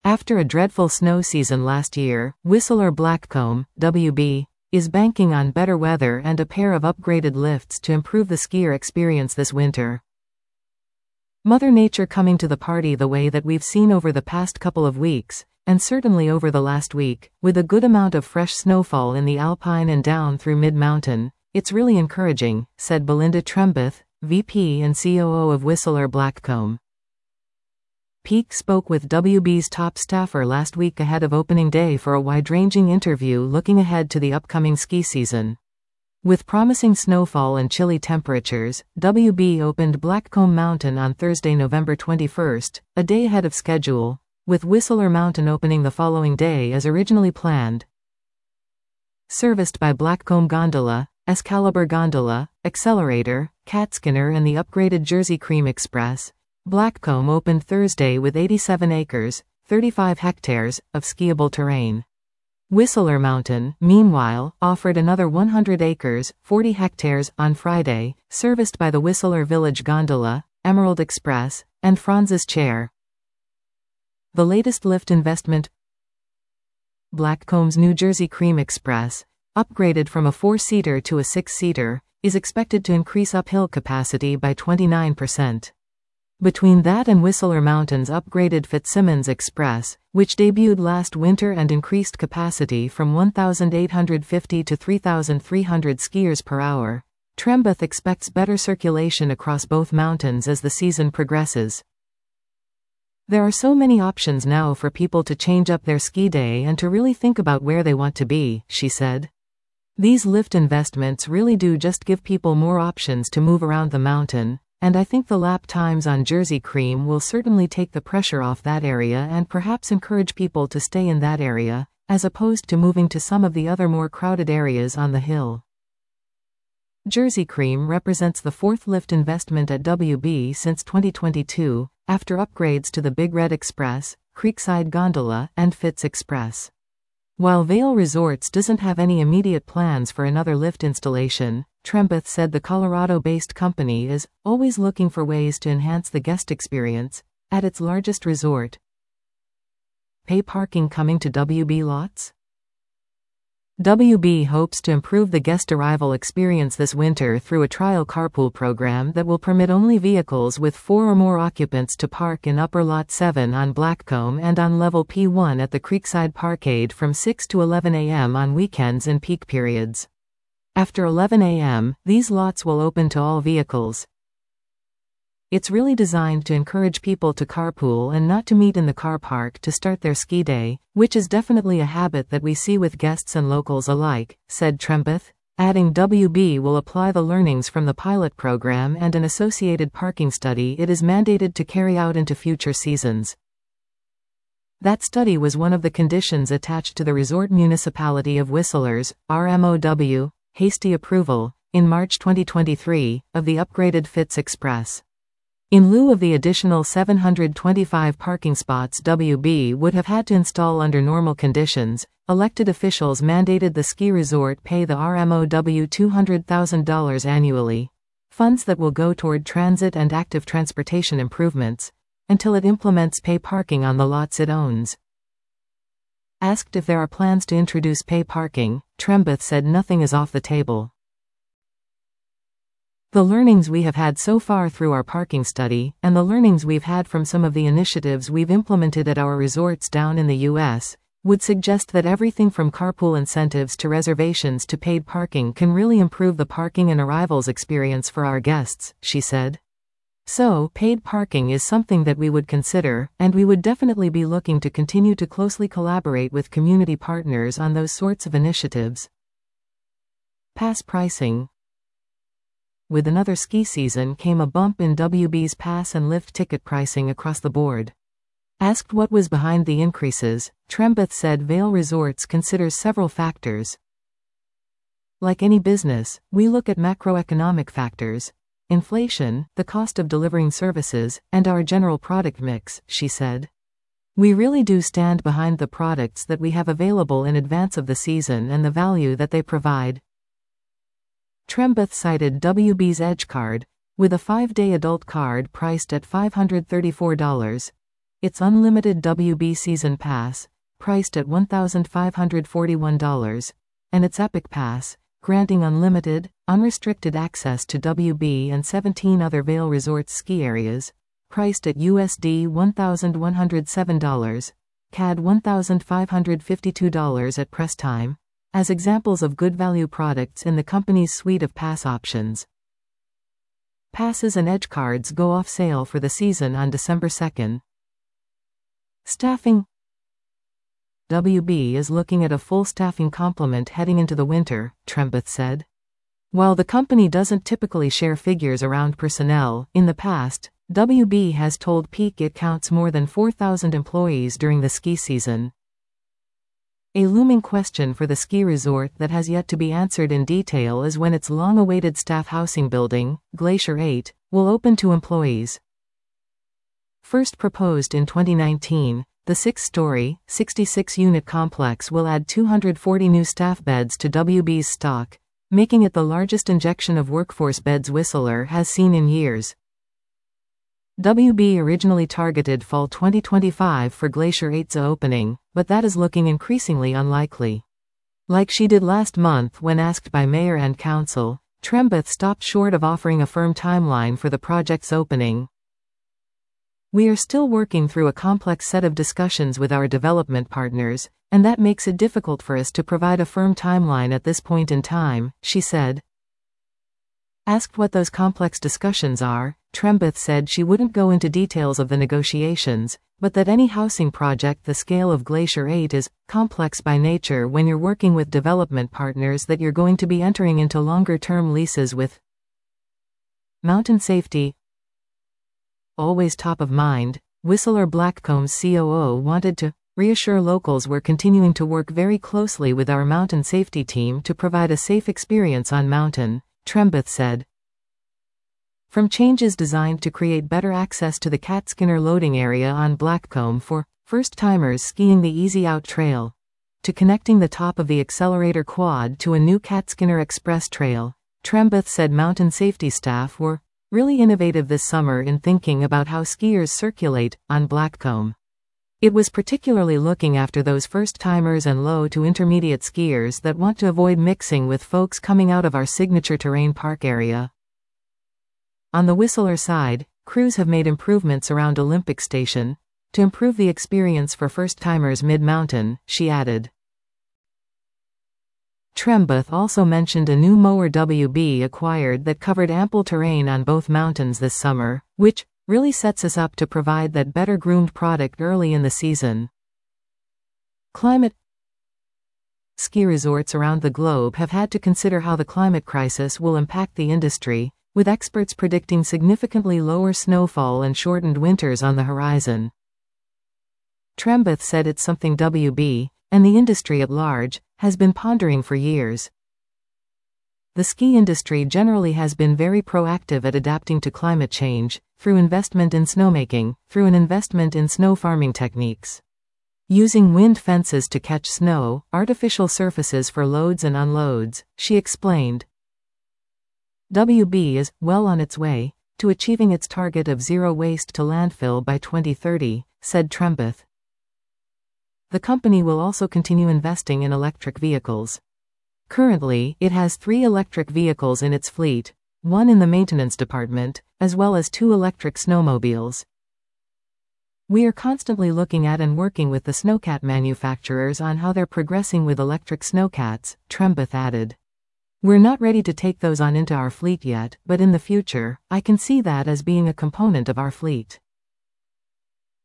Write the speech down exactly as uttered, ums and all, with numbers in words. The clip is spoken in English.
After a dreadful snow season last year, Whistler Blackcomb, W B, is banking on better weather and a pair of upgraded lifts to improve the skier experience this winter. Mother Nature coming to the party the way that we've seen over the past couple of weeks, and certainly over the last week, with a good amount of fresh snowfall in the Alpine and down through mid-mountain. It's really encouraging, said Belinda Trembeth, V P and C O O of Whistler Blackcomb. Peak spoke with W B's top staffer last week ahead of opening day for a wide-ranging interview looking ahead to the upcoming ski season. With promising snowfall and chilly temperatures, W B opened Blackcomb Mountain on Thursday, November twenty-first, a day ahead of schedule, with Whistler Mountain opening the following day as originally planned. Serviced by Blackcomb Gondola, Excalibur Gondola, Accelerator, Catskinner and the upgraded Jersey Cream Express, Blackcomb opened Thursday with eighty-seven acres, thirty-five hectares, of skiable terrain. Whistler Mountain, meanwhile, offered another one hundred acres, forty hectares, on Friday, serviced by the Whistler Village Gondola, Emerald Express, and Franz's Chair. The latest lift investment, Blackcomb's New Jersey Cream Express, upgraded from a four-seater to a six-seater, is expected to increase uphill capacity by twenty-nine percent. Between that and Whistler Mountain's upgraded Fitzsimmons Express, which debuted last winter and increased capacity from one thousand eight hundred fifty to three thousand three hundred skiers per hour, Trembeth expects better circulation across both mountains as the season progresses. There are so many options now for people to change up their ski day and to really think about where they want to be, she said. These lift investments really do just give people more options to move around the mountain, and I think the lap times on Jersey Cream will certainly take the pressure off that area and perhaps encourage people to stay in that area, as opposed to moving to some of the other more crowded areas on the hill. Jersey Cream represents the fourth lift investment at W B since twenty twenty-two, after upgrades to the Big Red Express, Creekside Gondola, and Fitz Express. While Vail Resorts doesn't have any immediate plans for another lift installation, Trembeth said the Colorado-based company is always looking for ways to enhance the guest experience at its largest resort. Pay parking coming to W B lots? W B hopes to improve the guest arrival experience this winter through a trial carpool program that will permit only vehicles with four or more occupants to park in Upper Lot seven on Blackcomb and on Level P one at the Creekside Parkade from six to eleven a m on weekends and peak periods. After eleven a m, these lots will open to all vehicles. It's really designed to encourage people to carpool and not to meet in the car park to start their ski day, which is definitely a habit that we see with guests and locals alike, said Trembeth, adding W B will apply the learnings from the pilot program and an associated parking study it is mandated to carry out into future seasons. That study was one of the conditions attached to the Resort Municipality of Whistler's, R M O W, hasty approval, in March twenty twenty-three, of the upgraded Fitz Express. In lieu of the additional seven hundred twenty-five parking spots W B would have had to install under normal conditions, elected officials mandated the ski resort pay the R M O W two hundred thousand dollars annually, funds that will go toward transit and active transportation improvements, until it implements pay parking on the lots it owns. Asked if there are plans to introduce pay parking, Trembeth said nothing is off the table. The learnings we have had so far through our parking study, and the learnings we've had from some of the initiatives we've implemented at our resorts down in the U S, would suggest that everything from carpool incentives to reservations to paid parking can really improve the parking and arrivals experience for our guests, she said. So, paid parking is something that we would consider, and we would definitely be looking to continue to closely collaborate with community partners on those sorts of initiatives. Pass pricing. With another ski season came a bump in W B's pass and lift ticket pricing across the board. Asked what was behind the increases, Trembeth said Vail Resorts considers several factors. Like any business, we look at macroeconomic factors, inflation, the cost of delivering services, and our general product mix, she said. We really do stand behind the products that we have available in advance of the season and the value that they provide. Trembeth cited W B's Edge Card, with a five-day adult card priced at five hundred thirty-four dollars, its unlimited W B Season Pass, priced at one thousand five hundred forty-one dollars, and its Epic Pass, granting unlimited, unrestricted access to W B and seventeen other Vail Resorts ski areas, priced at U S D one thousand one hundred seven dollars, C A D one thousand five hundred fifty-two dollars at press time, as examples of good value products in the company's suite of pass options. Passes and edge cards go off sale for the season on December second. Staffing. W B is looking at a full staffing complement heading into the winter, Trembath said. While the company doesn't typically share figures around personnel, in the past, W B has told Peak it counts more than four thousand employees during the ski season. A looming question for the ski resort that has yet to be answered in detail is when its long-awaited staff housing building, Glacier eight, will open to employees. First proposed in twenty nineteen, the six-story, sixty-six unit complex will add two hundred forty new staff beds to W B's stock, making it the largest injection of workforce beds Whistler has seen in years. W B originally targeted fall twenty twenty-five for Glacier eight's opening, but that is looking increasingly unlikely. Like she did last month when asked by Mayor and Council, Trembath stopped short of offering a firm timeline for the project's opening. We are still working through a complex set of discussions with our development partners, and that makes it difficult for us to provide a firm timeline at this point in time, she said. Asked what those complex discussions are, Trembath said she wouldn't go into details of the negotiations, but that any housing project the scale of Glacier eight is complex by nature when you're working with development partners that you're going to be entering into longer-term leases with. Mountain safety. Always top of mind, Whistler Blackcomb's C O O wanted to reassure locals we're continuing to work very closely with our mountain safety team to provide a safe experience on mountain, Trembath said. From changes designed to create better access to the Cat Skinner loading area on Blackcomb for first-timers skiing the Easy Out Trail, to connecting the top of the Accelerator Quad to a new Cat Skinner Express Trail, Trembath said mountain safety staff were really innovative this summer in thinking about how skiers circulate on Blackcomb. It was particularly looking after those first-timers and low to intermediate skiers that want to avoid mixing with folks coming out of our signature terrain park area. On the Whistler side, crews have made improvements around Olympic Station to improve the experience for first-timers mid-mountain, she added. Trembath also mentioned a new mower W B acquired that covered ample terrain on both mountains this summer, which really sets us up to provide that better-groomed product early in the season. Climate. Ski resorts around the globe have had to consider how the climate crisis will impact the industry, with experts predicting significantly lower snowfall and shortened winters on the horizon. Trembath said it's something W B, and the industry at large, has been pondering for years. The ski industry generally has been very proactive at adapting to climate change, through investment in snowmaking, through an investment in snow farming techniques. Using wind fences to catch snow, artificial surfaces for loads and unloads, she explained. W B is well on its way to achieving its target of zero waste to landfill by twenty thirty, said Trembath. The company will also continue investing in electric vehicles. Currently, it has three electric vehicles in its fleet, one in the maintenance department, as well as two electric snowmobiles. We are constantly looking at and working with the snowcat manufacturers on how they're progressing with electric snowcats, Trembath added. We're not ready to take those on into our fleet yet, but in the future, I can see that as being a component of our fleet.